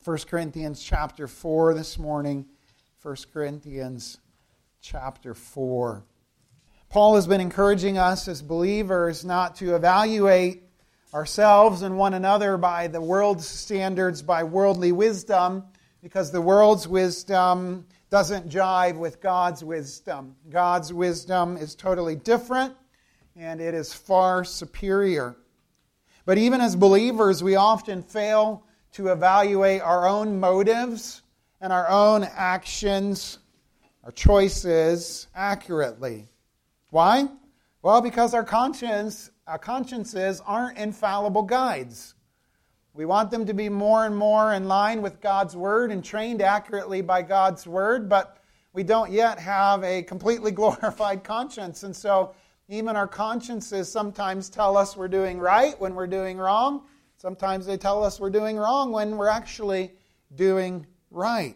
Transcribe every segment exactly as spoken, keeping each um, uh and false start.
First Corinthians chapter four this morning. First Corinthians chapter four. Paul has been encouraging us as believers not to evaluate ourselves and one another by the world's standards, by worldly wisdom, because the world's wisdom doesn't jive with God's wisdom. God's wisdom is totally different, and it is far superior. But even as believers, we often fail to evaluate our own motives and our own actions, our choices accurately. Why? Well, because our conscience, our consciences aren't infallible guides. We want them to be more and more in line with God's Word and trained accurately by God's Word, but we don't yet have a completely glorified conscience. And so even our consciences sometimes tell us we're doing right when we're doing wrong. Sometimes they tell us we're doing wrong when we're actually doing right.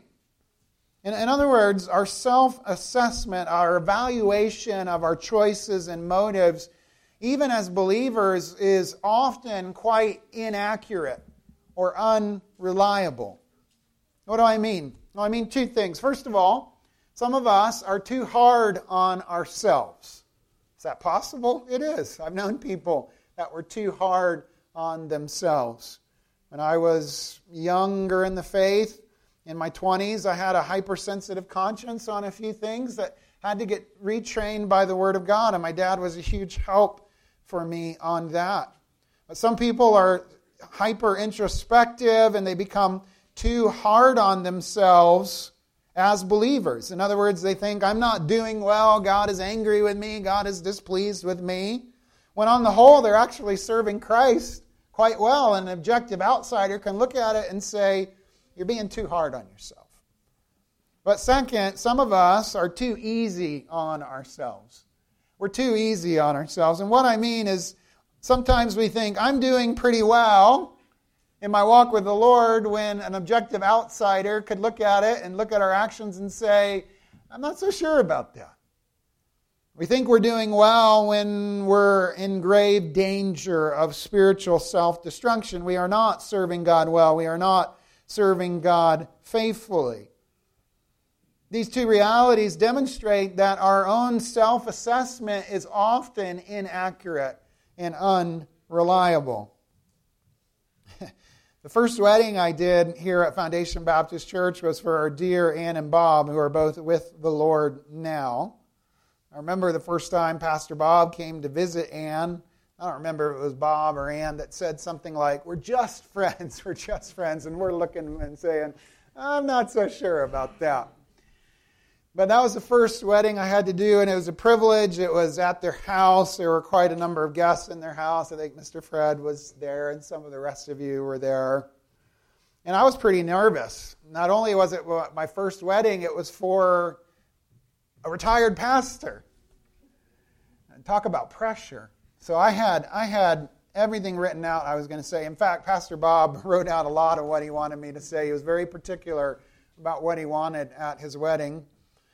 In, in other words, our self-assessment, our evaluation of our choices and motives, even as believers, is often quite inaccurate or unreliable. What do I mean? Well, I mean two things. First of all, some of us are too hard on ourselves. Is that possible? It is. I've known people that were too hard on themselves. When I was younger in the faith, in my twenties, I had a hypersensitive conscience on a few things that had to get retrained by the Word of God, and my dad was a huge help for me on that. But some people are hyper introspective and they become too hard on themselves as believers. In other words, they think, I'm not doing well, God is angry with me, God is displeased with me. When on the whole, they're actually serving Christ quite well. An objective outsider can look at it and say, you're being too hard on yourself. But second, some of us are too easy on ourselves. We're too easy on ourselves. And what I mean is, sometimes we think, I'm doing pretty well in my walk with the Lord, when an objective outsider could look at it and look at our actions and say, I'm not so sure about that. We think we're doing well when we're in grave danger of spiritual self-destruction. We are not serving God well. We are not serving God faithfully. These two realities demonstrate that our own self-assessment is often inaccurate and unreliable. The first wedding I did here at Foundation Baptist Church was for our dear Ann and Bob, who are both with the Lord now. I remember the first time Pastor Bob came to visit Ann. I don't remember if it was Bob or Ann that said something like, we're just friends, we're just friends. And we're looking and saying, I'm not so sure about that. But that was the first wedding I had to do, and it was a privilege. It was at their house. There were quite a number of guests in their house. I think Mister Fred was there, and some of the rest of you were there. And I was pretty nervous. Not only was it my first wedding, it was for a retired pastor. And talk about pressure. So I had I had everything written out I was going to say. In fact, Pastor Bob wrote out a lot of what he wanted me to say. He was very particular about what he wanted at his wedding.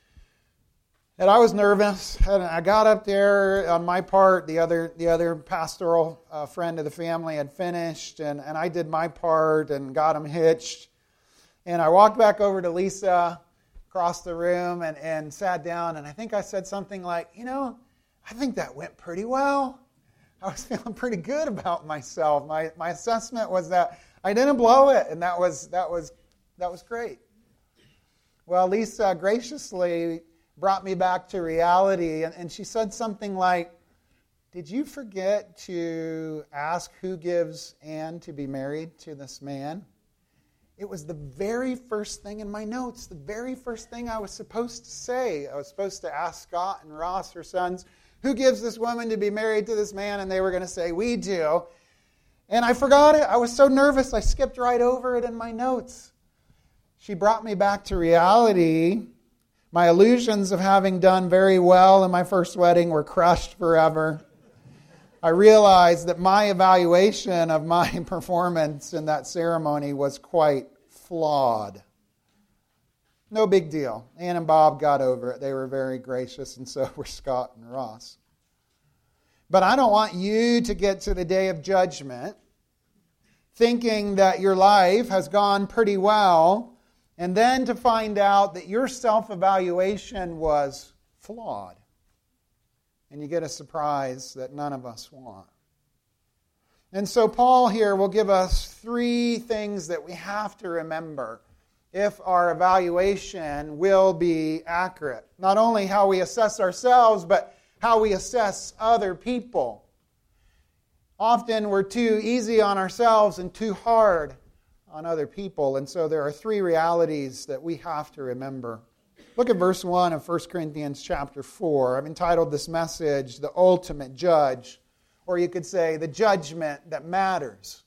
And I was nervous, and I got up there on my part. The other the other pastoral uh, friend of the family had finished, and, and I did my part and got him hitched. And I walked back over to Lisa across the room and, and sat down, and I think I said something like, you know, I think that went pretty well. I was feeling pretty good about myself. My my assessment was that I didn't blow it, and that was that was that was great. Well, Lisa graciously brought me back to reality, and, and she said something like, did you forget to ask who gives Ann to be married to this man? It was the very first thing in my notes, the very first thing I was supposed to say. I was supposed to ask Scott and Ross, her sons, who gives this woman to be married to this man? And they were going to say, we do. And I forgot it. I was so nervous, I skipped right over it in my notes. She brought me back to reality. My illusions of having done very well in my first wedding were crushed forever. I realized that my evaluation of my performance in that ceremony was quite flawed. No big deal. Ann and Bob got over it. They were very gracious, and so were Scott and Ross. But I don't want you to get to the day of judgment thinking that your life has gone pretty well, and then to find out that your self-evaluation was flawed. And you get a surprise that none of us want. And so Paul here will give us three things that we have to remember if our evaluation will be accurate. Not only how we assess ourselves, but how we assess other people. Often we're too easy on ourselves and too hard on other people. And so there are three realities that we have to remember. Look at verse one of First Corinthians chapter four. I've entitled this message, The Ultimate Judge. Or you could say, the judgment that matters.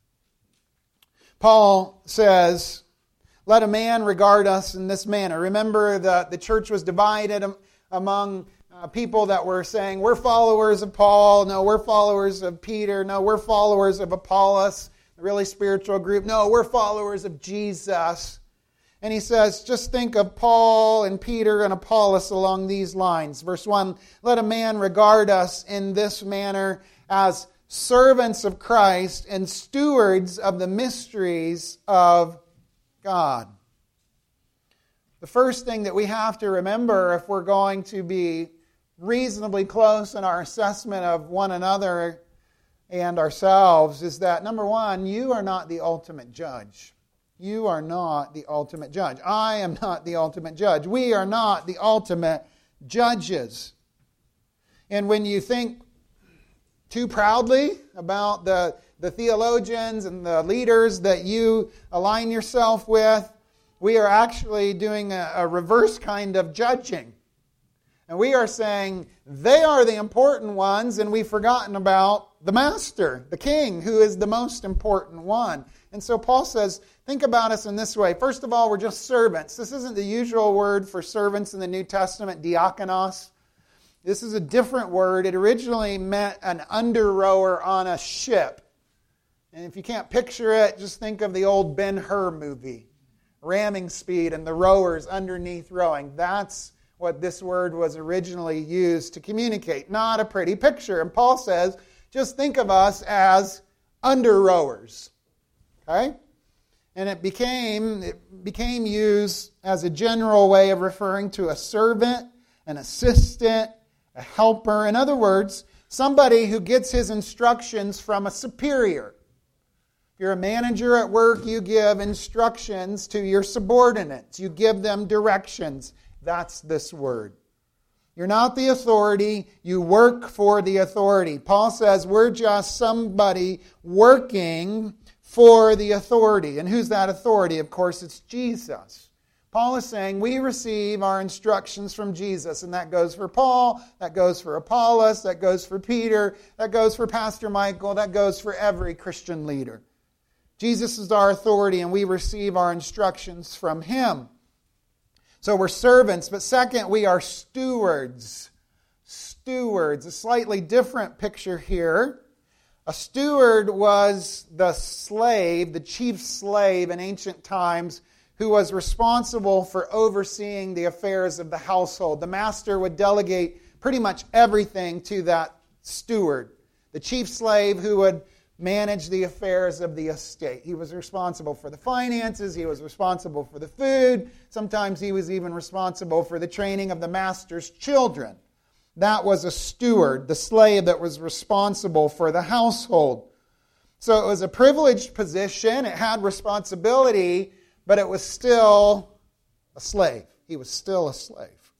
Paul says, let a man regard us in this manner. Remember that the church was divided among uh, people that were saying, we're followers of Paul. No, we're followers of Peter. No, we're followers of Apollos, a really spiritual group. No, we're followers of Jesus. And he says, just think of Paul and Peter and Apollos along these lines. Verse one, let a man regard us in this manner as servants of Christ and stewards of the mysteries of God. The first thing that we have to remember if we're going to be reasonably close in our assessment of one another and ourselves is that, number one, you are not the ultimate judge. You are not the ultimate judge. I am not the ultimate judge. We are not the ultimate judges. And when you think too proudly about the, the theologians and the leaders that you align yourself with, we are actually doing a, a reverse kind of judging. And we are saying they are the important ones and we've forgotten about the master, the king, who is the most important one. And so Paul says, think about us in this way. First of all, we're just servants. This isn't the usual word for servants in the New Testament, diakonos. This is a different word. It originally meant an under-rower on a ship. And if you can't picture it, just think of the old Ben-Hur movie. Ramming speed and the rowers underneath rowing. That's what this word was originally used to communicate. Not a pretty picture. And Paul says, just think of us as under-rowers. Okay? And it became, it became used as a general way of referring to a servant, an assistant, a helper. In other words, somebody who gets his instructions from a superior. If you're a manager at work, you give instructions to your subordinates. You give them directions. That's this word. You're not the authority. You work for the authority. Paul says we're just somebody working for the authority. And who's that authority? Of course, it's Jesus. Paul is saying we receive our instructions from Jesus. And that goes for Paul, that goes for Apollos, that goes for Peter, that goes for Pastor Michael, that goes for every Christian leader. Jesus is our authority and we receive our instructions from Him. So we're servants, but second, we are stewards. Stewards, a slightly different picture here. A steward was the slave, the chief slave in ancient times, who was responsible for overseeing the affairs of the household. The master would delegate pretty much everything to that steward. The chief slave who would manage the affairs of the estate. He was responsible for the finances. He was responsible for the food. Sometimes he was even responsible for the training of the master's children. That was a steward, the slave that was responsible for the household. So it was a privileged position. It had responsibility, but it was still a slave. He was still a slave.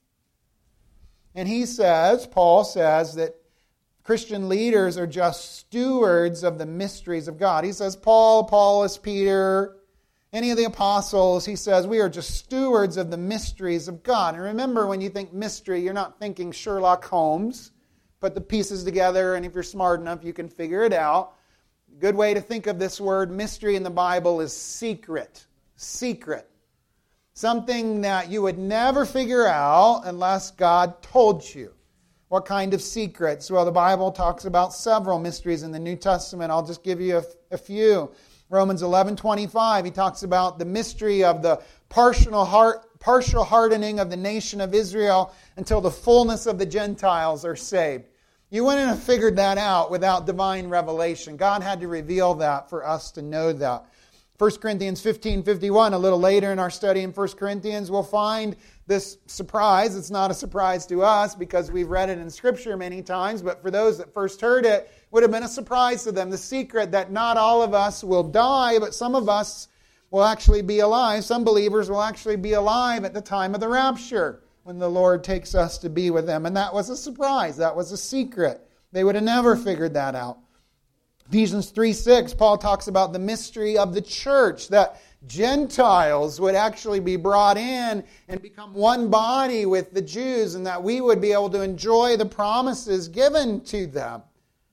And he says, Paul says, that Christian leaders are just stewards of the mysteries of God. He says, Paul, Apollos, Peter, any of the apostles, he says, we are just stewards of the mysteries of God. And remember, when you think mystery, you're not thinking Sherlock Holmes. Put the pieces together, and if you're smart enough, you can figure it out. A good way to think of this word, mystery in the Bible, is secret. Secret. Something that you would never figure out unless God told you. What kind of secrets? Well, the Bible talks about several mysteries in the New Testament. I'll just give you a, a few. Romans eleven twenty-five, he talks about the mystery of the partial, heart, partial hardening of the nation of Israel until the fullness of the Gentiles are saved. You wouldn't have figured that out without divine revelation. God had to reveal that for us to know that. First Corinthians fifteen fifty-one, a little later in our study in First Corinthians, we'll find this surprise. It's not a surprise to us because we've read it in Scripture many times, but for those that first heard it, it would have been a surprise to them. The secret that not all of us will die, but some of us will actually be alive. Some believers will actually be alive at the time of the rapture when the Lord takes us to be with Him. And that was a surprise. That was a secret. They would have never figured that out. Ephesians three six, Paul talks about the mystery of the church, that Gentiles would actually be brought in and become one body with the Jews, and that we would be able to enjoy the promises given to them.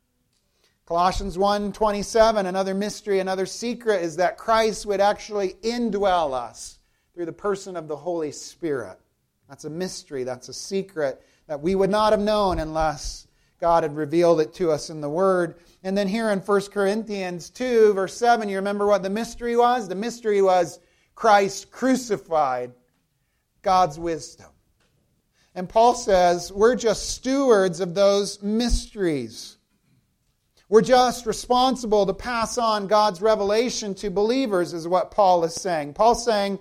Colossians one twenty-seven, another mystery, another secret is that Christ would actually indwell us through the person of the Holy Spirit. That's a mystery, that's a secret that we would not have known unless God had revealed it to us in the Word. And then here in First Corinthians two, verse seven, you remember what the mystery was? The mystery was Christ crucified, God's wisdom. And Paul says we're just stewards of those mysteries. We're just responsible to pass on God's revelation to believers, is what Paul is saying. Paul's saying,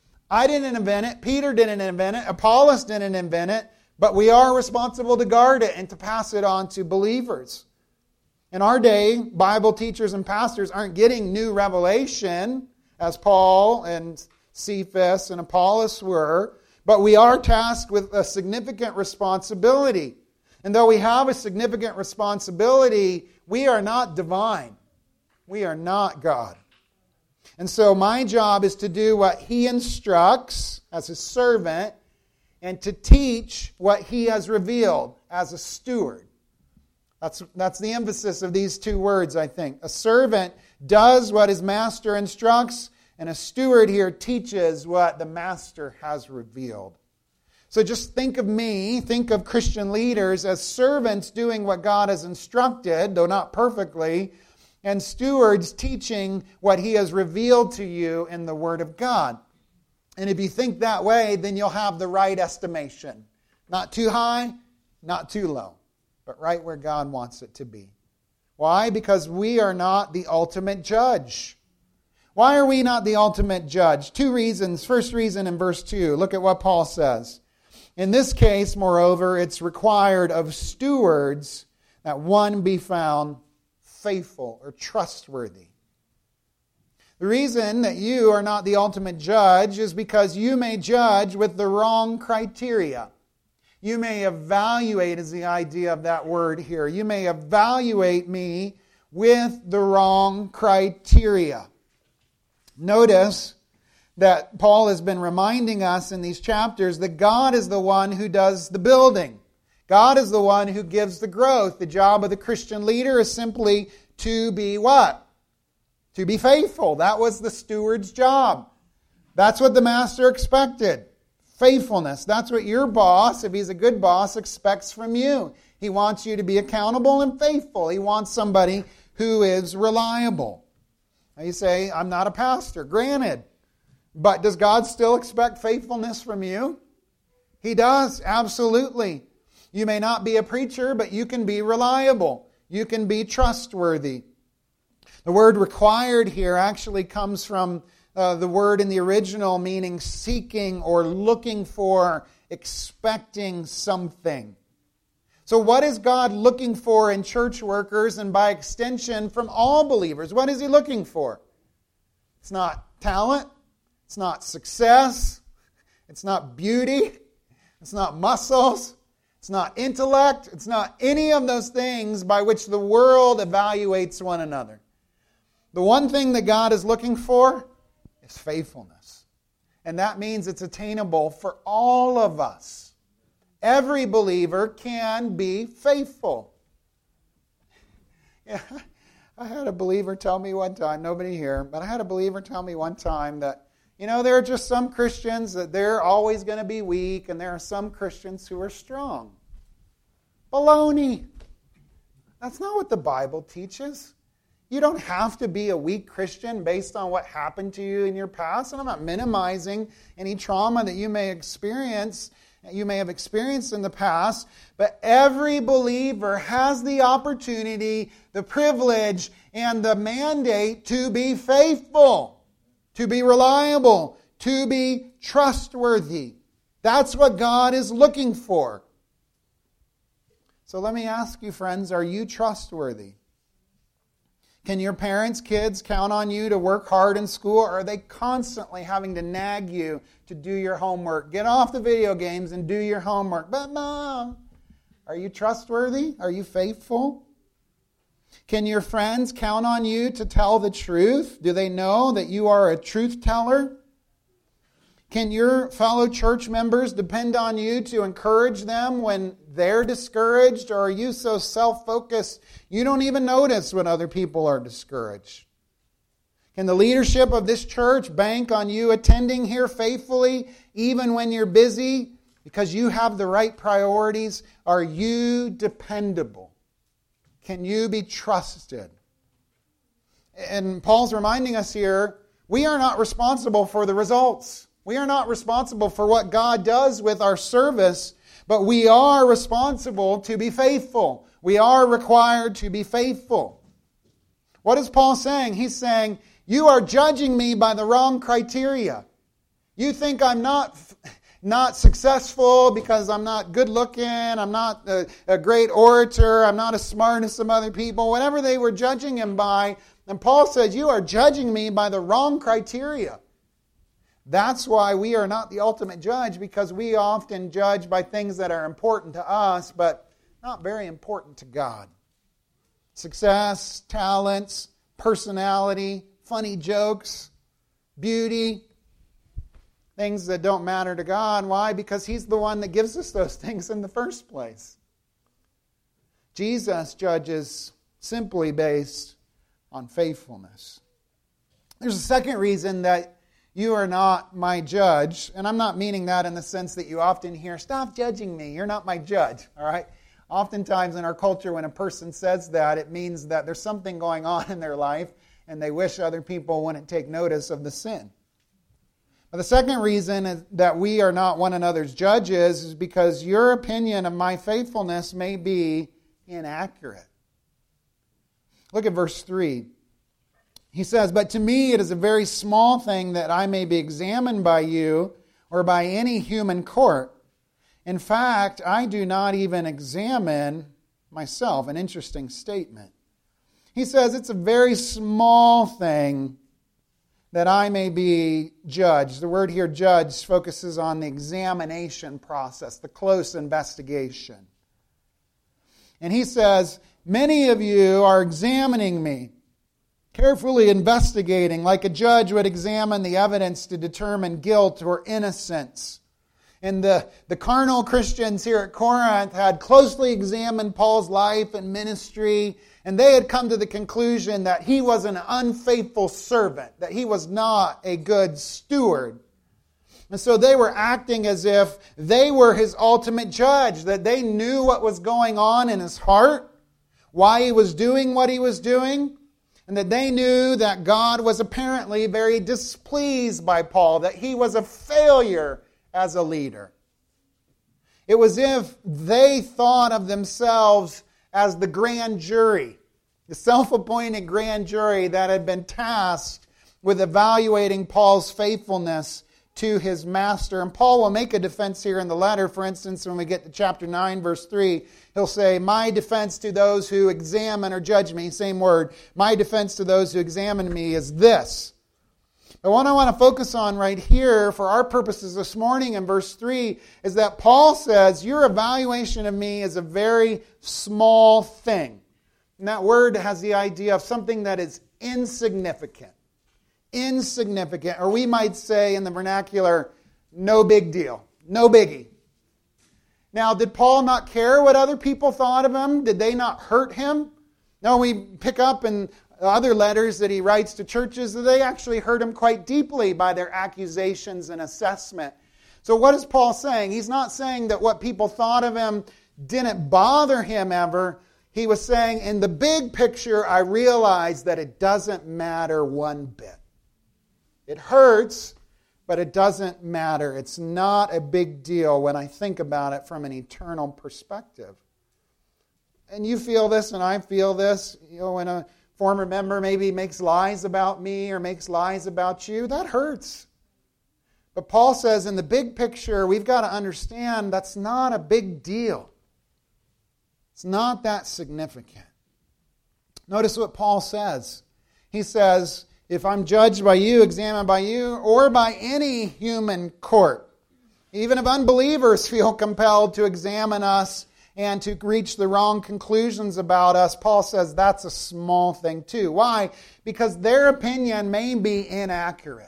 I didn't invent it, Peter didn't invent it, Apollos didn't invent it, but we are responsible to guard it and to pass it on to believers. In our day, Bible teachers and pastors aren't getting new revelation, as Paul and Cephas and Apollos were, but we are tasked with a significant responsibility. And though we have a significant responsibility, we are not divine. We are not God. And so my job is to do what He instructs as His servant and to teach what He has revealed as a steward. That's, that's the emphasis of these two words, I think. A servant does what his master instructs, and a steward here teaches what the master has revealed. So just think of me, think of Christian leaders as servants doing what God has instructed, though not perfectly, and stewards teaching what He has revealed to you in the Word of God. And if you think that way, then you'll have the right estimation. Not too high, not too low, but right where God wants it to be. Why? Because we are not the ultimate judge. Why are we not the ultimate judge? Two reasons. First reason in verse two. Look at what Paul says. In this case, moreover, it's required of stewards that one be found faithful or trustworthy. The reason that you are not the ultimate judge is because you may judge with the wrong criteria. You may evaluate, is the idea of that word here. You may evaluate me with the wrong criteria. Notice that Paul has been reminding us in these chapters that God is the one who does the building. God is the one who gives the growth. The job of the Christian leader is simply to be what? To be faithful. That was the steward's job. That's what the master expected. Faithfulness. That's what your boss, if he's a good boss, expects from you. He wants you to be accountable and faithful. He wants somebody who is reliable. Now you say, I'm not a pastor. Granted. But does God still expect faithfulness from you? He does, absolutely. You may not be a preacher, but you can be reliable. You can be trustworthy. The word required here actually comes from Uh, the word in the original meaning seeking or looking for, expecting something. So what is God looking for in church workers and by extension from all believers? What is He looking for? It's not talent. It's not success. It's not beauty. It's not muscles. It's not intellect. It's not any of those things by which the world evaluates one another. The one thing that God is looking for is faithfulness. And that means it's attainable for all of us. Every believer can be faithful. Yeah, I had a believer tell me one time, nobody here, but I had a believer tell me one time that, you know, there are just some Christians that they're always going to be weak, and there are some Christians who are strong. Baloney. That's not what the Bible teaches. You don't have to be a weak Christian based on what happened to you in your past. And I'm not minimizing any trauma that you may experience, you may have experienced in the past. But every believer has the opportunity, the privilege, and the mandate to be faithful, to be reliable, to be trustworthy. That's what God is looking for. So let me ask you, friends, are you trustworthy? Can your parents, kids count on you to work hard in school, or are they constantly having to nag you to do your homework? Get off the video games and do your homework. But Mom, are you trustworthy? Are you faithful? Can your friends count on you to tell the truth? Do they know that you are a truth teller? Can your fellow church members depend on you to encourage them when they're discouraged? Or are you so self-focused you don't even notice when other people are discouraged? Can the leadership of this church bank on you attending here faithfully even when you're busy because you have the right priorities? Are you dependable? Can you be trusted? And Paul's reminding us here, we are not responsible for the results. We are not responsible for what God does with our service, but we are responsible to be faithful. We are required to be faithful. What is Paul saying? He's saying, you are judging me by the wrong criteria. You think I'm not, not successful because I'm not good looking, I'm not a, a great orator, I'm not as smart as some other people, whatever they were judging him by. And Paul says, you are judging me by the wrong criteria. That's why we are not the ultimate judge, because we often judge by things that are important to us, but not very important to God. Success, talents, personality, funny jokes, beauty, things that don't matter to God. Why? Because He's the one that gives us those things in the first place. Jesus judges simply based on faithfulness. There's a second reason that you are not my judge. And I'm not meaning that in the sense that you often hear, stop judging me, you're not my judge. All right? Oftentimes in our culture when a person says that, it means that there's something going on in their life and they wish other people wouldn't take notice of the sin. But the second reason is that we are not one another's judges is because your opinion of my faithfulness may be inaccurate. Look at verse three. He says, but to me it is a very small thing that I may be examined by you or by any human court. In fact, I do not even examine myself. An interesting statement. He says it's a very small thing that I may be judged. The word here, judge, focuses on the examination process, the close investigation. And he says, many of you are examining me, carefully investigating, like a judge would examine the evidence to determine guilt or innocence. And the, the carnal Christians here at Corinth had closely examined Paul's life and ministry, and they had come to the conclusion that he was an unfaithful servant, that he was not a good steward. And so they were acting as if they were his ultimate judge, that they knew what was going on in his heart, why he was doing what he was doing, and that they knew that God was apparently very displeased by Paul, that he was a failure as a leader. It was as if they thought of themselves as the grand jury, the self-appointed grand jury that had been tasked with evaluating Paul's faithfulness to his master. And Paul will make a defense here in the letter. For instance, when we get to chapter nine, verse three, he'll say, my defense to those who examine or judge me, same word, my defense to those who examine me is this. But what I want to focus on right here for our purposes this morning in verse three is that Paul says, your evaluation of me is a very small thing. And that word has the idea of something that is insignificant. Insignificant, or we might say in the vernacular, no big deal, no biggie. Now, did Paul not care what other people thought of him? Did they not hurt him? No, we pick up in other letters that he writes to churches that they actually hurt him quite deeply by their accusations and assessment. So what is Paul saying? He's not saying that what people thought of him didn't bother him ever. he was saying, in the big picture, I realize that it doesn't matter one bit. It hurts, but it doesn't matter. It's not a big deal when I think about it from an eternal perspective. And you feel this, and I feel this. You know, when a former member maybe makes lies about me or makes lies about you, that hurts. But Paul says, in the big picture, we've got to understand that's not a big deal. It's not that significant. Notice what Paul says. He says, if I'm judged by you, examined by you, or by any human court, even if unbelievers feel compelled to examine us and to reach the wrong conclusions about us, Paul says that's a small thing too. Why? Because their opinion may be inaccurate.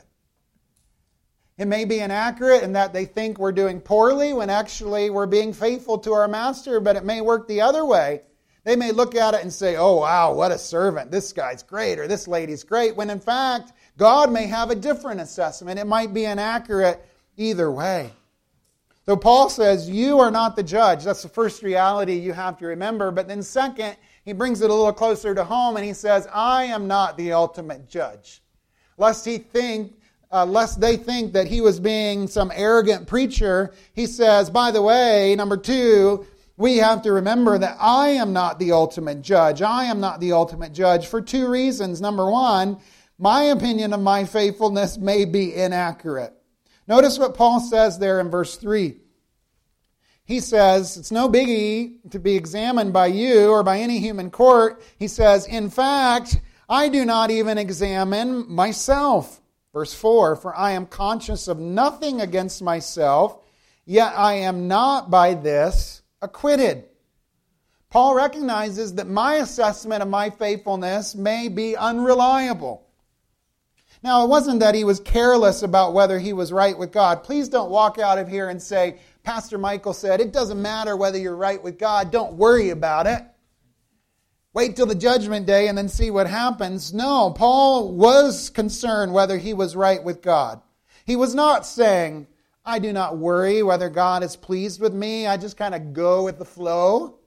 It may be inaccurate in that they think we're doing poorly when actually we're being faithful to our master, but it may work the other way. They may look at it and say, oh, wow, what a servant. This guy's great or this lady's great, when in fact, God may have a different assessment. It might be inaccurate either way. So Paul says, you are not the judge. That's the first reality you have to remember. But then second, he brings it a little closer to home and he says, I am not the ultimate judge. Lest he think Uh, lest they think that he was being some arrogant preacher, he says, by the way, number two, we have to remember that I am not the ultimate judge. I am not the ultimate judge for two reasons. Number one, my opinion of my faithfulness may be inaccurate. Notice what Paul says there in verse three. He says, it's no biggie to be examined by you or by any human court. He says, in fact, I do not even examine myself. Verse four, for I am conscious of nothing against myself, yet I am not by this acquitted. Paul recognizes that my assessment of my faithfulness may be unreliable. Now, it wasn't that he was careless about whether he was right with God. Please don't walk out of here and say, Pastor Michael said, it doesn't matter whether you're right with God. Don't worry about it. Wait till the judgment day and then see what happens. No, Paul was concerned whether he was right with God. He was not saying, I do not worry whether God is pleased with me. I just kind of go with the flow.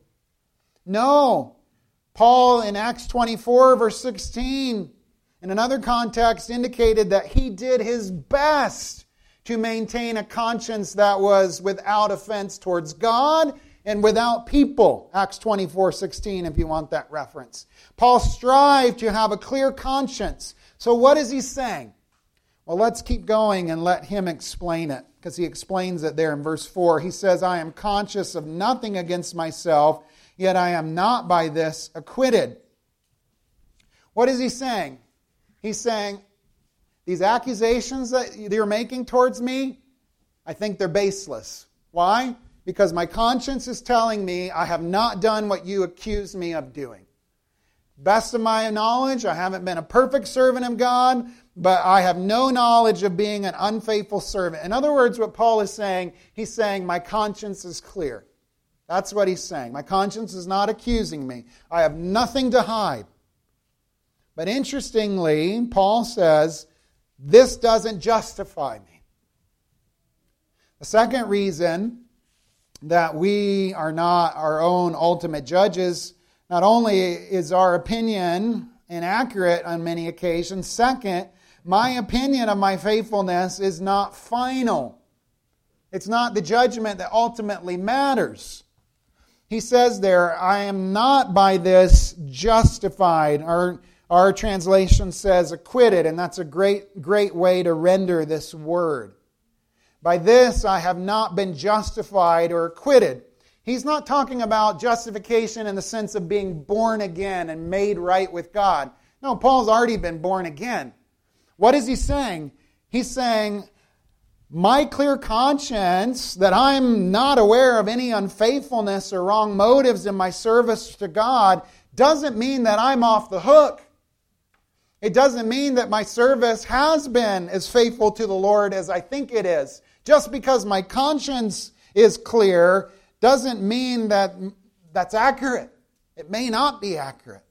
No. Paul in Acts twenty-four, verse sixteen, in another context, indicated that he did his best to maintain a conscience that was without offense towards God and without people. Acts twenty-four sixteen, if you want that reference. Paul strived to have a clear conscience. So what is he saying? Well, let's keep going and let him explain it, because he explains it there in verse four. He says, I am conscious of nothing against myself, yet I am not by this acquitted. What is he saying? He's saying, these accusations that you're making towards me, I think they're baseless. Why? Because my conscience is telling me I have not done what you accuse me of doing. Best of my knowledge, I haven't been a perfect servant of God, but I have no knowledge of being an unfaithful servant. In other words, what Paul is saying, he's saying my conscience is clear. That's what he's saying. My conscience is not accusing me. I have nothing to hide. But interestingly, Paul says, this doesn't justify me. The second reason that we are not our own ultimate judges, not only is our opinion inaccurate on many occasions, second, my opinion of my faithfulness is not final. It's not the judgment that ultimately matters. He says there, I am not by this justified. Our, our translation says acquitted, and that's a great, great way to render this word. By this I have not been justified or acquitted. He's not talking about justification in the sense of being born again and made right with God. No, Paul's already been born again. What is he saying? He's saying, my clear conscience that I'm not aware of any unfaithfulness or wrong motives in my service to God doesn't mean that I'm off the hook. It doesn't mean that my service has been as faithful to the Lord as I think it is. Just because my conscience is clear doesn't mean that that's accurate. It may not be accurate.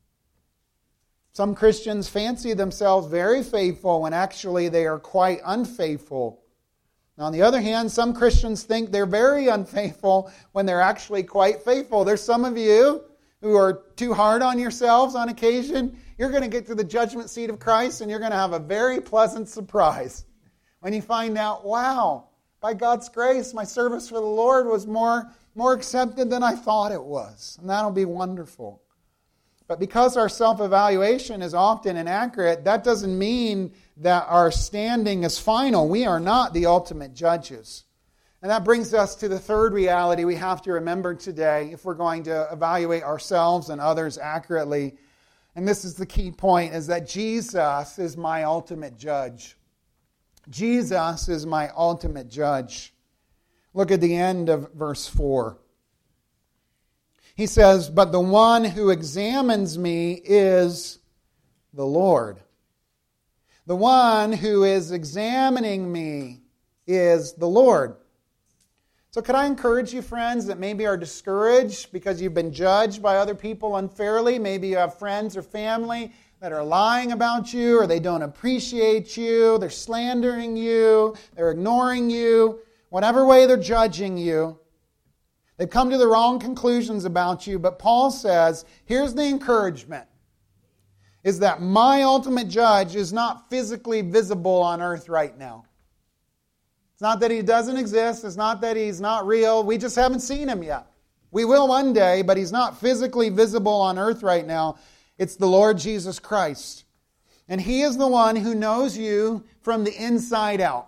Some Christians fancy themselves very faithful when actually they are quite unfaithful. On the other hand, some Christians think they're very unfaithful when they're actually quite faithful. There's some of you who are too hard on yourselves on occasion, you're going to get to the judgment seat of Christ and you're going to have a very pleasant surprise when you find out, wow, by God's grace, my service for the Lord was more, more accepted than I thought it was. And that'll be wonderful. But because our self-evaluation is often inaccurate, that doesn't mean that our standing is final. We are not the ultimate judges. And that brings us to the third reality we have to remember today if we're going to evaluate ourselves and others accurately. And this is the key point, is that Jesus is my ultimate judge. Jesus is my ultimate judge. Look at the end of verse four. He says, "But the one who examines me is the Lord." The one who is examining me is the Lord. So could I encourage you, friends, that maybe are discouraged because you've been judged by other people unfairly? Maybe you have friends or family that are lying about you, or they don't appreciate you, they're slandering you, they're ignoring you, whatever way they're judging you. They've come to the wrong conclusions about you, but Paul says, here's the encouragement, is that my ultimate judge is not physically visible on earth right now. It's not that he doesn't exist. It's not that he's not real. We just haven't seen him yet. We will one day, but he's not physically visible on earth right now. It's the Lord Jesus Christ. And he is the one who knows you from the inside out.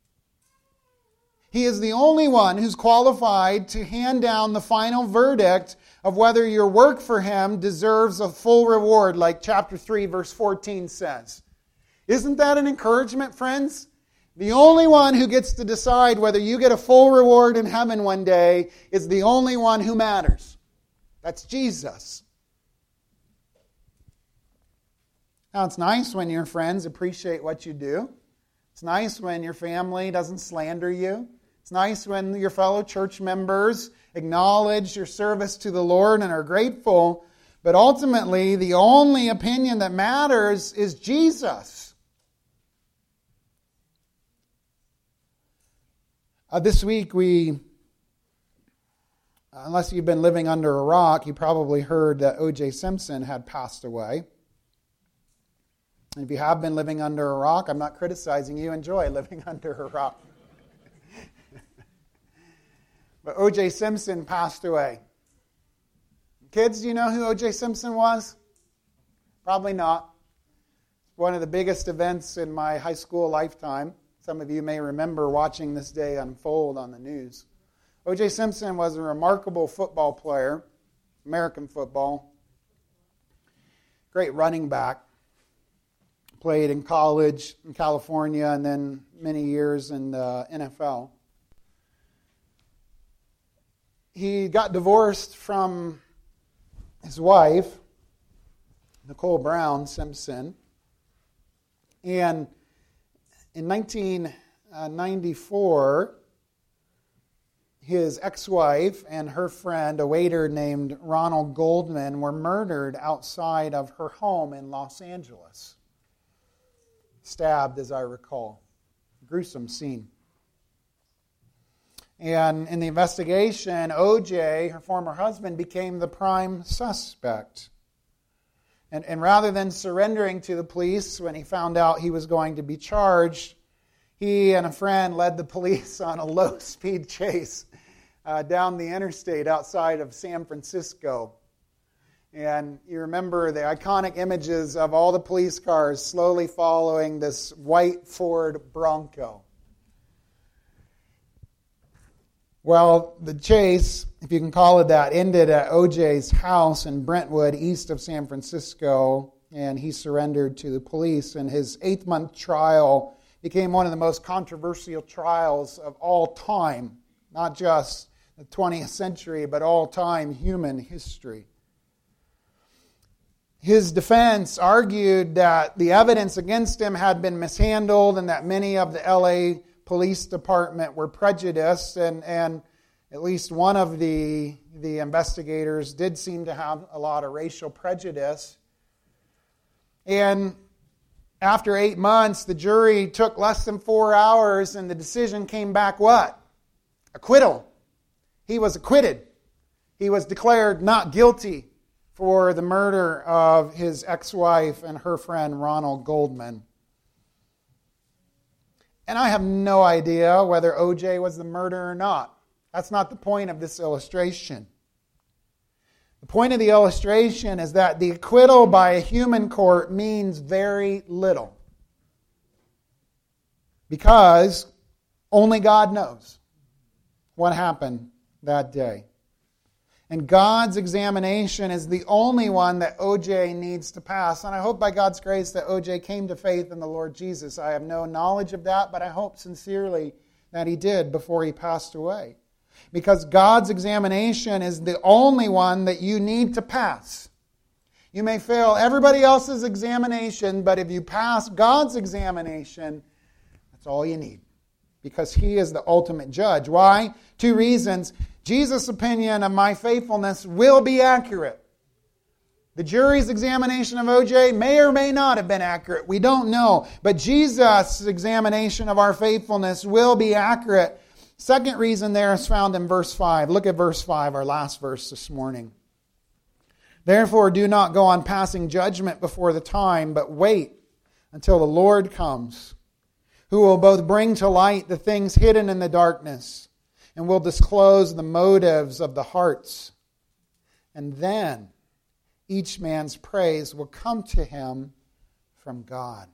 He is the only one who's qualified to hand down the final verdict of whether your work for him deserves a full reward, like chapter three, verse fourteen says. Isn't that an encouragement, friends? The only one who gets to decide whether you get a full reward in heaven one day is the only one who matters. That's Jesus. Now, it's nice when your friends appreciate what you do. It's nice when your family doesn't slander you. It's nice when your fellow church members acknowledge your service to the Lord and are grateful. But ultimately, the only opinion that matters is Jesus. Uh, this week we, unless you've been living under a rock, you probably heard that O J Simpson had passed away. And if you have been living under a rock, I'm not criticizing you. Enjoy living under a rock. But O J Simpson passed away. Kids, do you know who O J Simpson was? Probably not. One of the biggest events in my high school lifetime. Some of you may remember watching this day unfold on the news. O J Simpson was a remarkable football player, American football. Great running back. Played in college in California and then many years in the N F L. He got divorced from his wife, Nicole Brown Simpson, and in nineteen ninety-four, his ex-wife and her friend, a waiter named Ronald Goldman, were murdered outside of her home in Los Angeles. Stabbed, as I recall. Gruesome scene. And in the investigation, O J, her former husband, became the prime suspect. And, and rather than surrendering to the police when he found out he was going to be charged, he and a friend led the police on a low-speed chase uh, down the interstate outside of San Francisco. And you remember the iconic images of all the police cars slowly following this white Ford Bronco. Well, the chase, if you can call it that, ended at O J's house in Brentwood, east of San Francisco, and he surrendered to the police. And his eighth-month trial became one of the most controversial trials of all time, not just the twentieth century, but all-time human history. His defense argued that the evidence against him had been mishandled and that many of the L A Police Department were prejudiced, and, and at least one of the, the investigators did seem to have a lot of racial prejudice. And after eight months, the jury took less than four hours, and the decision came back what? Acquittal. He was acquitted. He was declared not guilty. for the murder of his ex-wife and her friend Ronald Goldman. And I have no idea whether O J was the murderer or not. That's not the point of this illustration. The point of the illustration is that the acquittal by a human court means very little. Because only God knows what happened that day. And God's examination is the only one that O J needs to pass. And I hope by God's grace that O J came to faith in the Lord Jesus. I have no knowledge of that, but I hope sincerely that he did before he passed away. Because God's examination is the only one that you need to pass. You may fail everybody else's examination, but if you pass God's examination, that's all you need. Because he is the ultimate judge. Why? Two reasons. Jesus' opinion of my faithfulness will be accurate. The jury's examination of O J may or may not have been accurate. We don't know. But Jesus' examination of our faithfulness will be accurate. Second reason there is found in verse five. Look at verse five, our last verse this morning. Therefore, do not go on passing judgment before the time, but wait until the Lord comes, who will both bring to light the things hidden in the darkness and will disclose the motives of the hearts. And then each man's praise will come to him from God.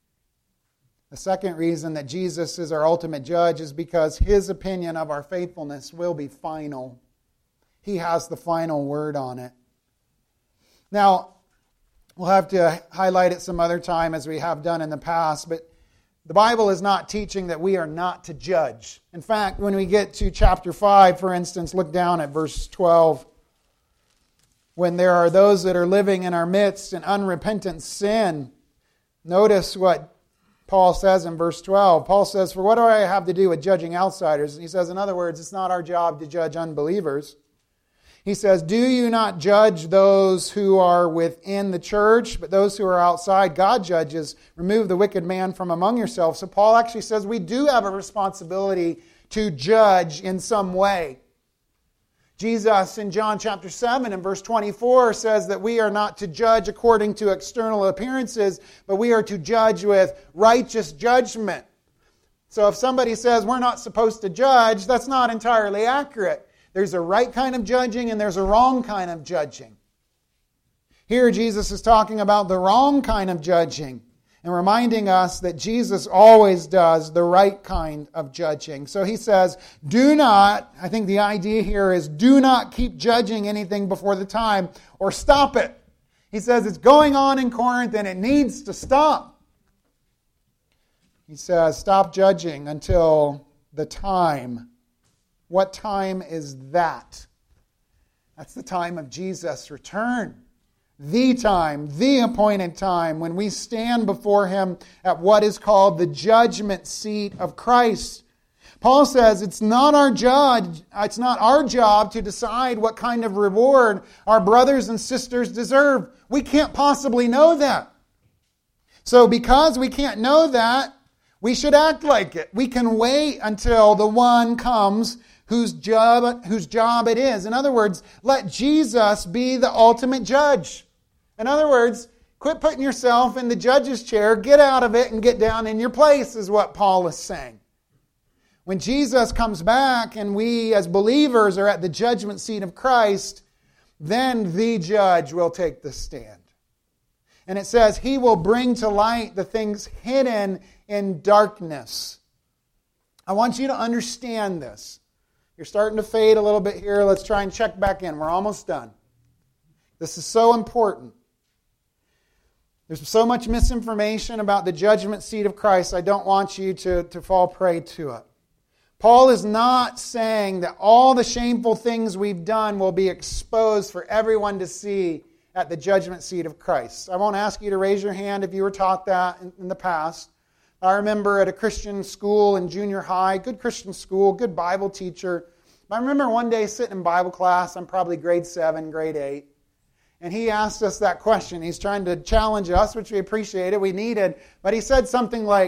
The second reason that Jesus is our ultimate judge is because his opinion of our faithfulness will be final. He has the final word on it. Now, we'll have to highlight it some other time as we have done in the past, but the Bible is not teaching that we are not to judge. In fact, when we get to chapter five, for instance, look down at verse twelve. When there are those that are living in our midst in unrepentant sin, notice what Paul says in verse twelve. Paul says, for what do I have to do with judging outsiders? He says, in other words, it's not our job to judge unbelievers. He says, do you not judge those who are within the church, but those who are outside, God judges. Remove the wicked man from among yourselves. So Paul actually says we do have a responsibility to judge in some way. Jesus in John chapter seven and verse twenty-four says that we are not to judge according to external appearances, but we are to judge with righteous judgment. So if somebody says we're not supposed to judge, that's not entirely accurate. There's a right kind of judging and there's a wrong kind of judging. Here Jesus is talking about the wrong kind of judging and reminding us that Jesus always does the right kind of judging. So he says, do not, I think the idea here is, do not keep judging anything before the time or stop it. He says it's going on in Corinth and it needs to stop. He says, stop judging until the time. What time is that? That's the time of Jesus' return. The time, the appointed time when we stand before Him at what is called the judgment seat of Christ. Paul says it's not our judge, it's not our job to decide what kind of reward our brothers and sisters deserve. We can't possibly know that. So because we can't know that, we should act like it. We can wait until the one comes whose job, whose job it is. In other words, let Jesus be the ultimate judge. In other words, quit putting yourself in the judge's chair, get out of it and get down in your place, is what Paul is saying. When Jesus comes back and we as believers are at the judgment seat of Christ, then the judge will take the stand. And it says, He will bring to light the things hidden in darkness. I want you to understand this. You're starting to fade a little bit here. Let's try and check back in. We're almost done. This is so important. There's so much misinformation about the judgment seat of Christ. I don't want you to, to fall prey to it. Paul is not saying that all the shameful things we've done will be exposed for everyone to see at the judgment seat of Christ. I won't ask you to raise your hand if you were taught that in, in the past. I remember at a Christian school in junior high, good Christian school, good Bible teacher. I remember one day sitting in Bible class, I'm probably grade seven, grade eight, and he asked us that question. He's trying to challenge us, which we appreciated, we needed, but he said something like,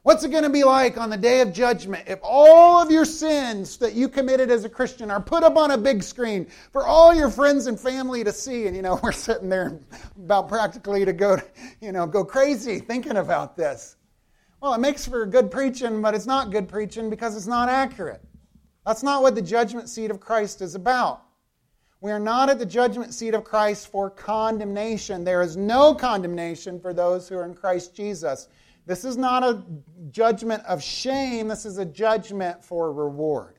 What's it going to be like on the day of judgment if all of your sins that you committed as a Christian are put up on a big screen for all your friends and family to see? And, you know, we're sitting there about practically to go, you know, go crazy thinking about this. Well, it makes for good preaching, but it's not good preaching because it's not accurate. That's not what the judgment seat of Christ is about. We are not at the judgment seat of Christ for condemnation. There is no condemnation for those who are in Christ Jesus. This is not a judgment of shame. This is a judgment for reward.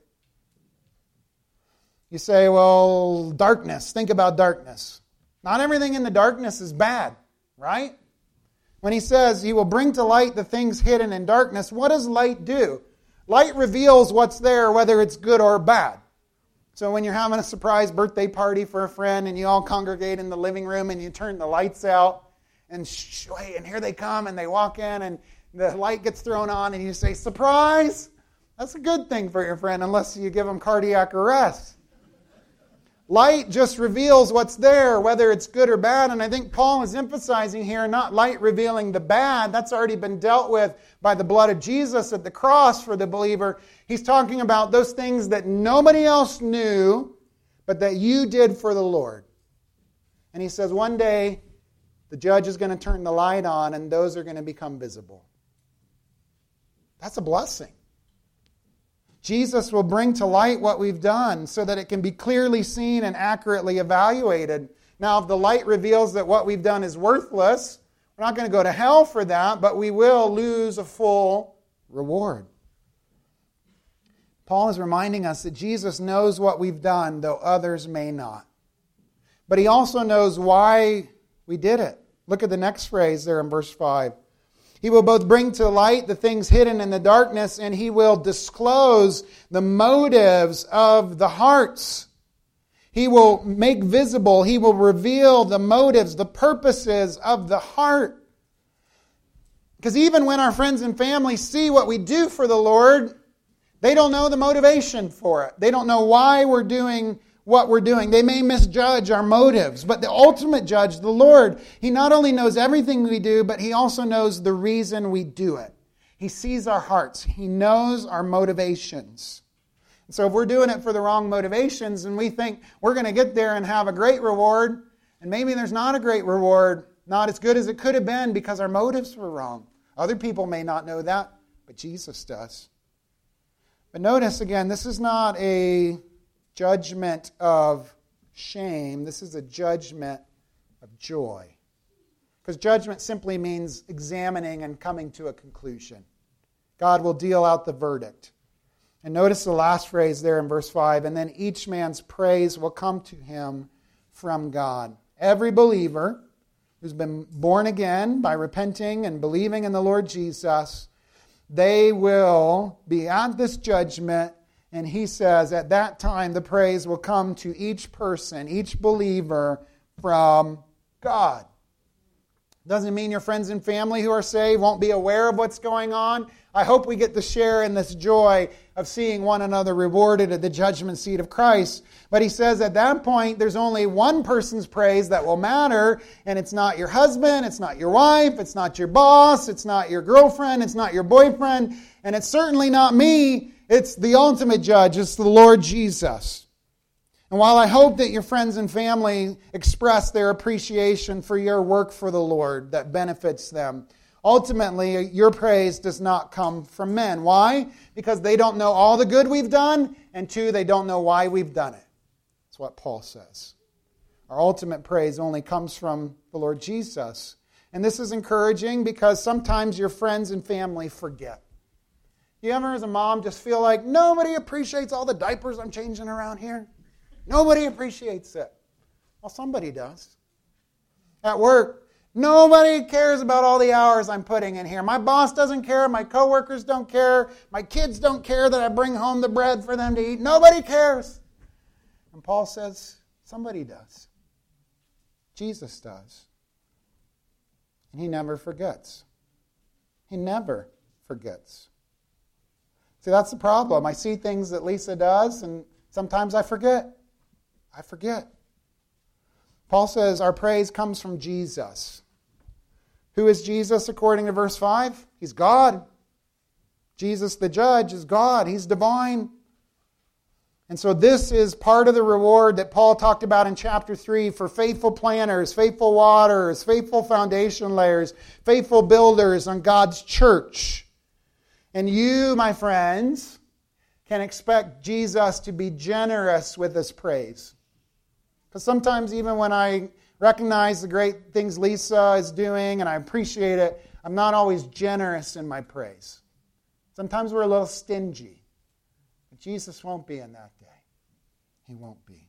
You say, well, darkness. Think about darkness. Not everything in the darkness is bad, right? When he says he will bring to light the things hidden in darkness, what does light do? Light reveals what's there, whether it's good or bad. So when you're having a surprise birthday party for a friend and you all congregate in the living room and you turn the lights out and sh- and here they come and they walk in and the light gets thrown on and you say, surprise! That's a good thing for your friend unless you give them cardiac arrest. Light just reveals what's there, whether it's good or bad. And I think Paul is emphasizing here not light revealing the bad. That's already been dealt with by the blood of Jesus at the cross for the believer. He's talking about those things that nobody else knew, but that you did for the Lord. And he says one day the judge is going to turn the light on and those are going to become visible. That's a blessing. Jesus will bring to light what we've done so that it can be clearly seen and accurately evaluated. Now, if the light reveals that what we've done is worthless, we're not going to go to hell for that, but we will lose a full reward. Paul is reminding us that Jesus knows what we've done, though others may not. But he also knows why we did it. Look at the next phrase there in verse five. He will both bring to light the things hidden in the darkness, and he will disclose the motives of the hearts. He will make visible, he will reveal the motives, the purposes of the heart. Because even when our friends and family see what we do for the Lord, they don't know the motivation for it. They don't know why we're doing what we're doing. They may misjudge our motives, but the ultimate judge, the Lord, he not only knows everything we do, but he also knows the reason we do it. He sees our hearts. He knows our motivations. And so if we're doing it for the wrong motivations and we think we're going to get there and have a great reward, and maybe there's not a great reward, not as good as it could have been because our motives were wrong. Other people may not know that, but Jesus does. But notice again, this is not a judgment of shame. This is a judgment of joy. Because judgment simply means examining and coming to a conclusion. God will deal out the verdict. And notice the last phrase there in verse five, and then each man's praise will come to him from God. Every believer who's been born again by repenting and believing in the Lord Jesus, they will be at this judgment. And he says at that time the praise will come to each person, each believer from God. Doesn't mean your friends and family who are saved won't be aware of what's going on. I hope we get to share in this joy of seeing one another rewarded at the judgment seat of Christ. But he says at that point there's only one person's praise that will matter, and it's not your husband, it's not your wife, it's not your boss, it's not your girlfriend, it's not your boyfriend, and it's certainly not me. It's the ultimate judge. It's the Lord Jesus. And while I hope that your friends and family express their appreciation for your work for the Lord that benefits them, ultimately your praise does not come from men. Why? Because they don't know all the good we've done, and two, they don't know why we've done it. That's what Paul says. Our ultimate praise only comes from the Lord Jesus. And this is encouraging because sometimes your friends and family forget. You ever, as a mom, just feel like nobody appreciates all the diapers I'm changing around here? Nobody appreciates it. Well, somebody does. At work, nobody cares about all the hours I'm putting in here. My boss doesn't care. My coworkers don't care. My kids don't care that I bring home the bread for them to eat. Nobody cares. And Paul says, somebody does. Jesus does. And he never forgets. He never forgets. See, that's the problem. I see things that Lisa does, and sometimes I forget. I forget. Paul says our praise comes from Jesus. Who is Jesus according to verse five? He's God. Jesus, the judge, is God. He's divine. And so this is part of the reward that Paul talked about in chapter three for faithful planters, faithful waterers, faithful foundation layers, faithful builders on God's church. And you, my friends, can expect Jesus to be generous with his praise. Because sometimes even when I recognize the great things Lisa is doing and I appreciate it, I'm not always generous in my praise. Sometimes we're a little stingy. But Jesus won't be in that day. He won't be.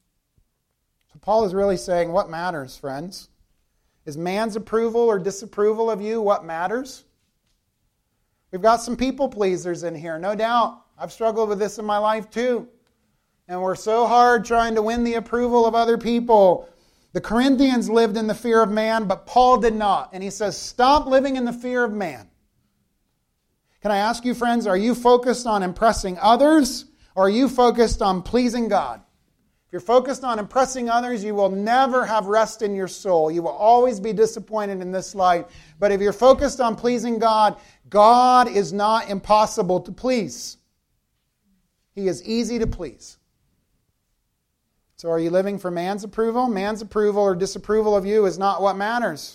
So Paul is really saying, what matters, friends? Is man's approval or disapproval of you what matters? We've got some people pleasers in here, no doubt. I've struggled with this in my life too. And we're so hard trying to win the approval of other people. The Corinthians lived in the fear of man, but Paul did not. And he says, stop living in the fear of man. Can I ask you, friends, are you focused on impressing others, or are you focused on pleasing God? If you're focused on impressing others, you will never have rest in your soul. You will always be disappointed in this life. But if you're focused on pleasing God, God is not impossible to please. He is easy to please. So are you living for man's approval? Man's approval or disapproval of you is not what matters.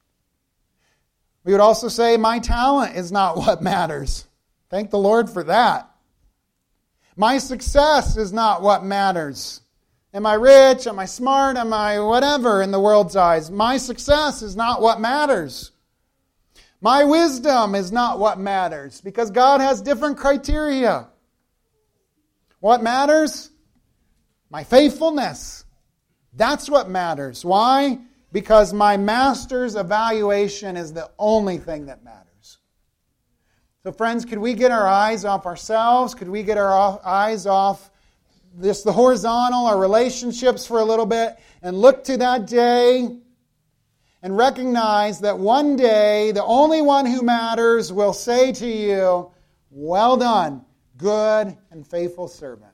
We would also say my talent is not what matters. Thank the Lord for that. My success is not what matters. Am I rich? Am I smart? Am I whatever in the world's eyes? My success is not what matters. My wisdom is not what matters, because God has different criteria. What matters? My faithfulness. That's what matters. Why? Because my master's evaluation is the only thing that matters. So friends, could we get our eyes off ourselves? Could we get our eyes off just the horizontal, our relationships for a little bit, and look to that day and recognize that one day the only one who matters will say to you, well done, good and faithful servant.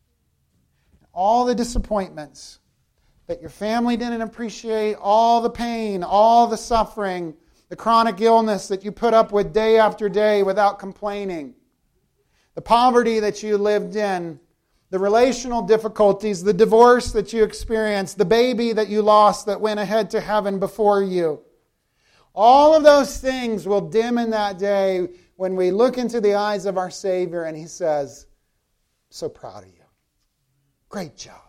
All the disappointments that your family didn't appreciate, all the pain, all the suffering, the chronic illness that you put up with day after day without complaining, the poverty that you lived in, the relational difficulties, the divorce that you experienced, the baby that you lost that went ahead to heaven before you. All of those things will dim in that day when we look into the eyes of our Savior and He says, so proud of you. Great job.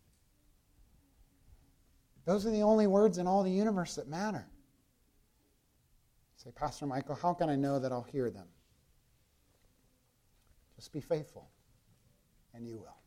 Those are the only words in all the universe that matter. Say, Pastor Michael, how can I know that I'll hear them? Just be faithful, and you will.